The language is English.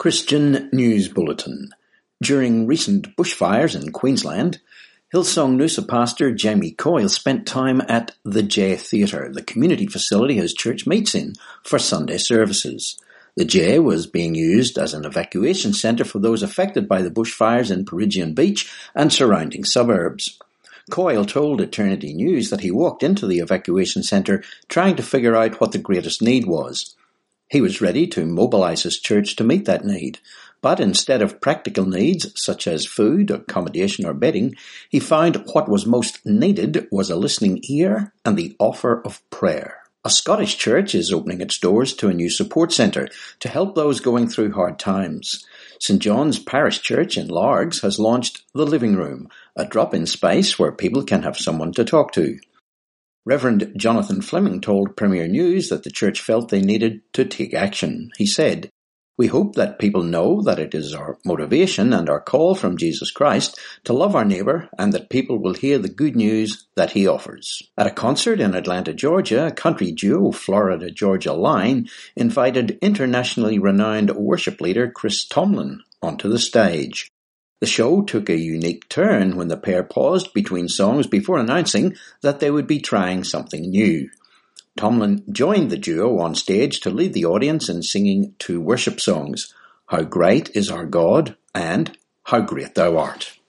Christian News Bulletin. During recent bushfires in Queensland, Hillsong Noosa pastor Jamie Coyle spent time at the J Theatre, the community facility his church meets in, for Sunday services. The J was being used as an evacuation centre for those affected by the bushfires in Peregian Beach and surrounding suburbs. Coyle told Eternity News that he walked into the evacuation centre trying to figure out what the greatest need was. He was ready to mobilise his church to meet that need, but instead of practical needs such as food, accommodation or bedding, he found what was most needed was a listening ear and the offer of prayer. A Scottish church is opening its doors to a new support centre to help those going through hard times. St John's Parish Church in Largs has launched The Living Room, a drop-in space where people can have someone to talk to. Reverend Jonathan Fleming told Premier News that the church felt they needed to take action. He said, "We hope that people know that it is our motivation and our call from Jesus Christ to love our neighbour, and that people will hear the good news that he offers." At a concert in Atlanta, Georgia, country duo Florida Georgia Line invited internationally renowned worship leader Chris Tomlin onto the stage. The show took a unique turn when the pair paused between songs before announcing that they would be trying something new. Tomlin joined the duo on stage to lead the audience in singing two worship songs, How Great Is Our God and How Great Thou Art.